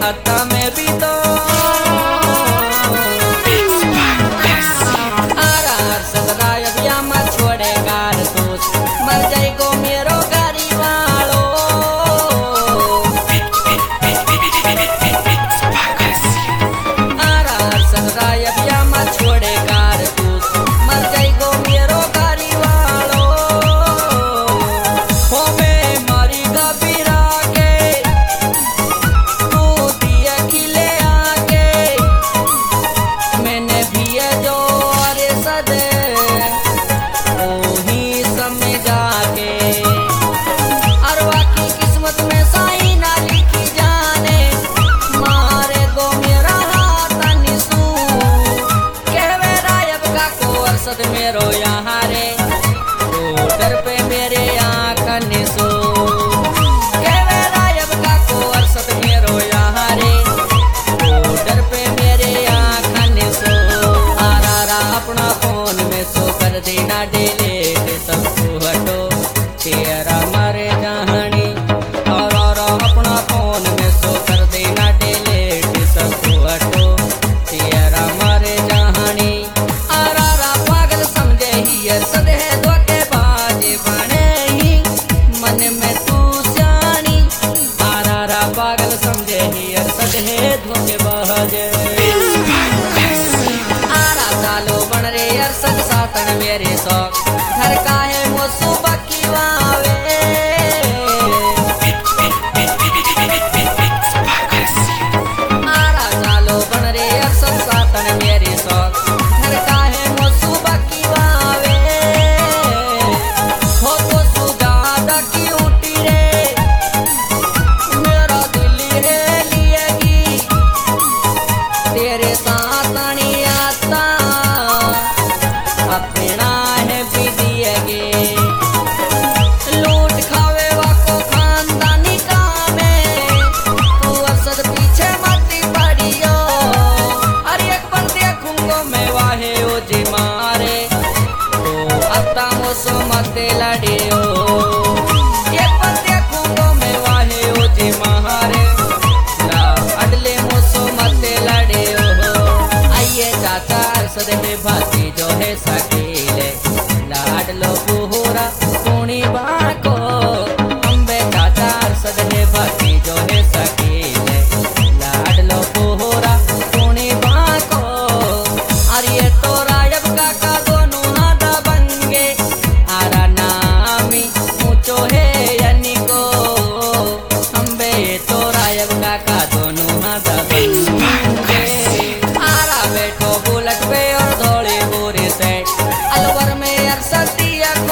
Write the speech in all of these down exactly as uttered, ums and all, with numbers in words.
आता में भी तो आरा अरसद राय बिया मत छोड़ेगा दोस्त मर जाएगो मेरो गाड़ी वालो आरा अरसद राय बिया मत छोड़ेगा दोस्त मर जाएगो मेरो गाड़ी वालो हो मैं मारी गबीरा के तू दिया खिले आके मैंने भी ये जो अरे सदे ओही समझा के अरवा की किस्मत में साई ना लिखी जाने मारे गो मेरा हाथ निसू कहवे रायब का को अरसद मेरो यहाँ रे तो डर पे मेरे आँख निसू कहवे रायब का को अरसद मेरो यहाँ रे तो डर पे मेरे आँख निसू आरा रा अपना फोन में सो कर देना डिलीट सबको हटो तेरा मरे जहानी और और अपना फोन में सो कर देना डिलीट सबको हटो तेरा मरे जहानी आरा रा पागल समझे ही ये सदे धोखेबाज बने ही मन में तू सियानी आरा रा पागल समझे ही ये सदे धोखेबाज आरा सालो बन रे अरसद सातन मेरे शौक घर का है मोसू बकी वावे आरा सालो बन रे अरसद सातन मेरे शौक घर का है मोसू बकी वावे हो तो सुजादा की उठी रे मेरा दिल है लिएगी तेरे साथ नहीं आता अपना है भी दिएगे लूट खावे वाको खानदानी कामे तू अरसद पीछे मत पड़ियो अरे एक पर देखूंगो मैं वाहे ओ जी मारे तो अत्ता मोसो मत लड़ियो एक पर देखूंगो मैं वाहे ओ जी मारे ला अडले मोसो मत लड़ियो आइए चाचा अरसद है भाती जो है सकीले लाडलो बुहुरा सोनी बाको अम्बे चाचा अरसद है भाती जो है सकीले लाडलो बुहुरा सोनी बाको अरे तो रायब काका दोनों हादा बंगे आरा नामी ऊंचो है यानी को अम्बे तो रायब काका दोनों हादा बंगे आरा बैठो बुलेट पे और धोले गोरे से अलवर में अरसद दिया को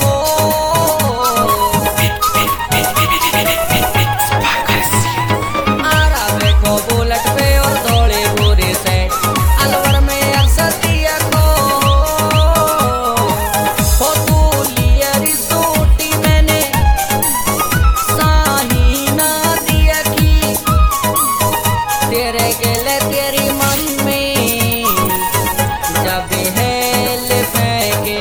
आरा बैठो बुलेट पे और धोले गोरे से अलवर में अरसद दिया को हो तू लिया रिसूटी मैंने साही ना दिया की तेरे गेले तेरी मम्मी जब हेल फेंके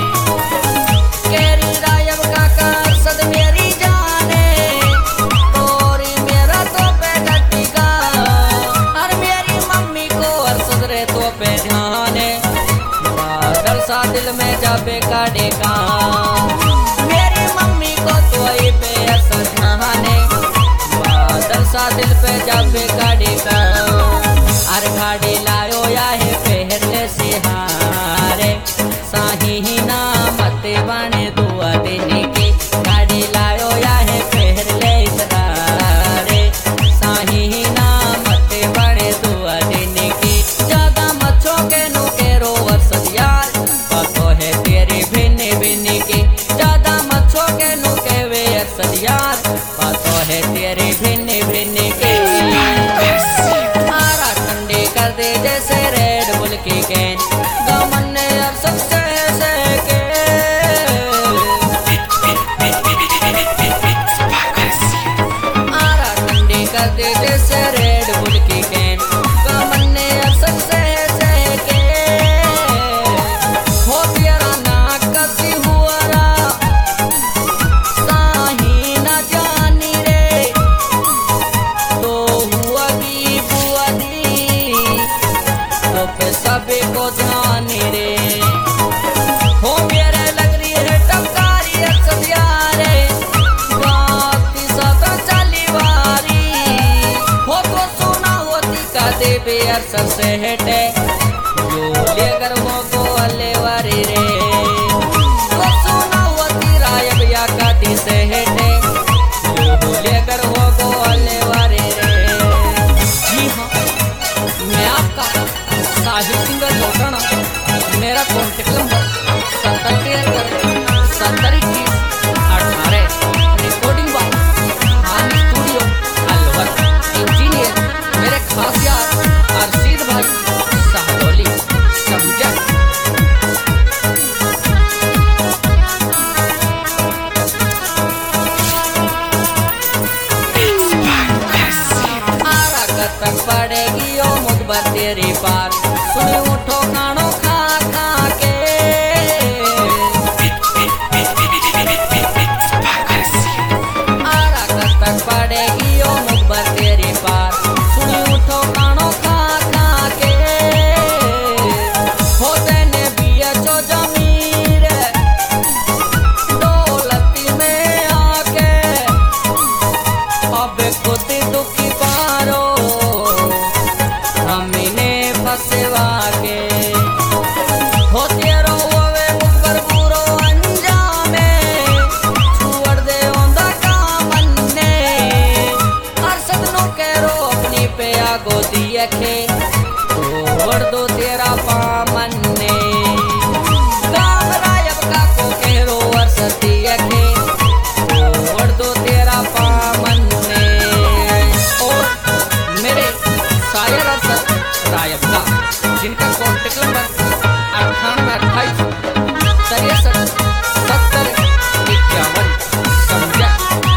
केरी रायब काका अरसद मेरी जाने और मेरा तो पे डटिका और मेरी मम्मी को अरसद रे तो पे ध्याने बादल सा दिल में जाबे काटेगा मेरी मम्मी को तो ही पे अरसद ध्याने बादल सा दिल पे जाबे काटेगा अर गाड़ी लायो या है पहले से हारे साही ही ना मत बने दुआ देने की गाड़ी लायो या है पहले इतरारे साही ही ना मत बने दुआ देने की ज्यादा मच्छों के नु के रो अरसद यार बातो है तेरी भिन्न भिन्न की ज्यादा मच्छों के नु के वे अरसद यार बातो है तेरी भिन्न भिन्न की आरा ठंडे कर दे दे बेयर सर से हेटे जो लेकर हो को अले वारी रे तो सुना वती राय बिया का दी से हेटे जो लेकर हो को अले वारी रे। जी हाँ, मैं आपका साहिल सिंगर लोटाना, मेरा कॉन्टेक्ट नंबर सत्तर तिहत्तर सत्तर इक्कीस अठारह। Recording by hall studio Alwar. Engineer मेरे खास यार अरशीद भाई साहडोली समझा। आरा कतक पड़ेगी ओ मुखबर तेरी पार सुनी उठो कानो खा खा के। आरा कतक पड़ेगी ओ मुखबर तेरी पार सुनी उठो कानो खा खा के। होते ने बिया जो जमीर दौलती में आके अब खुद दुखी पारो हमने फसवा के। हो तेरो वे मुखबर बुरो अंजामे छुड़ दे ओंदा का मन्ने अरसद नो करो अपनी पे आगो दिए के छोड़ दो तेरा पामन्ने गाम रायब का को करो अरसद दिए के छोड़ दो तेरा पामन्ने। और मेरे शायर अरसद रायब का जिनका कॉन्टेक्ट नंबर अट्ठानवे अट्ठाईस तिरसठ सत्तर इक्यावन समझा।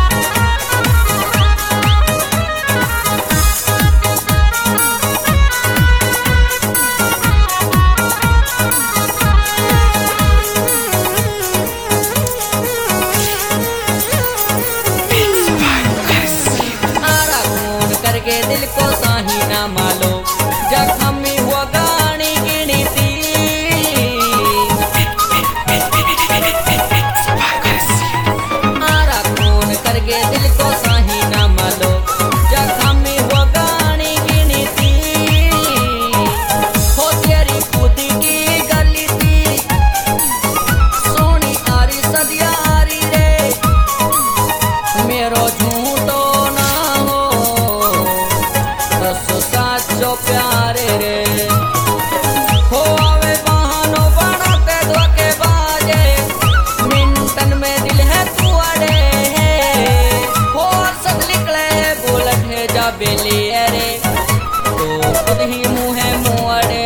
आरा खून करके दिल को साही ना मालो जख्म में हुआ गानी गिनी थी। आरा खून करके दिल को साही ना मालो जख्म में हुआ गानी गिनी थी। हो तेरी खुद की गली थी सोनी आरी सदियारी रे मेरो झूठो ना हो तो साचो प्यारे रे। हो आवे बहानो बनाते धोखे बाजे मिंटन में दिल है तू अड़े हो सब निकले बुलेट है जा बेलिए रे तो खुद ही मुँह है मुँहड़े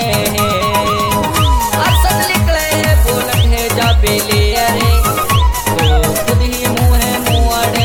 सब निकले बुलेट है जा बेलिए रे तो खुद ही मुँह है मुँहड़े।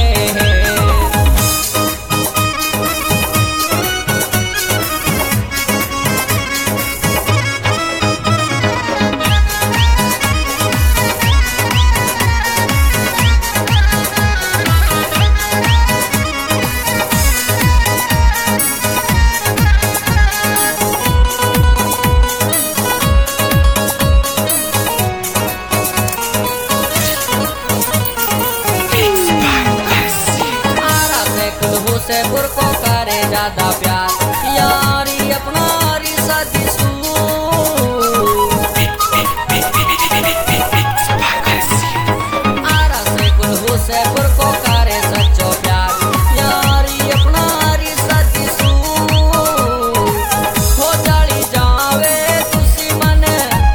आरा से कुल्हू से बुरको करे ज्यादा प्यार यारी अपना री साथी सू। आरा से कुल्हू से बुरको करे सच्चो प्यार यारी अपना री साथी सू। हो जाली जावे तुसी मन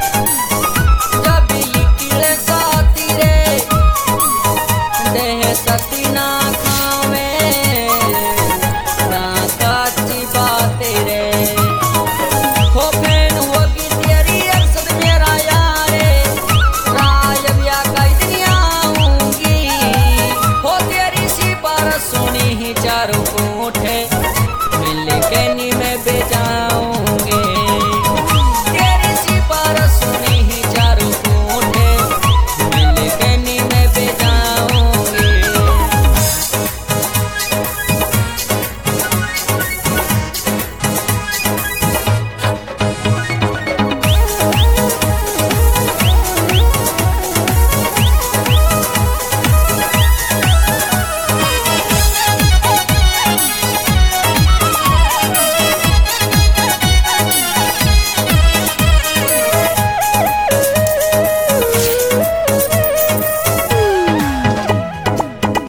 जब लिखले साथी रे देह सती ना खावे ना काची बाते रे। हो फैन होगी तेरी अरसद मेरा यारे रायब या कई दिन आऊंगी हो तेरी सी बार सुनी ही चारों को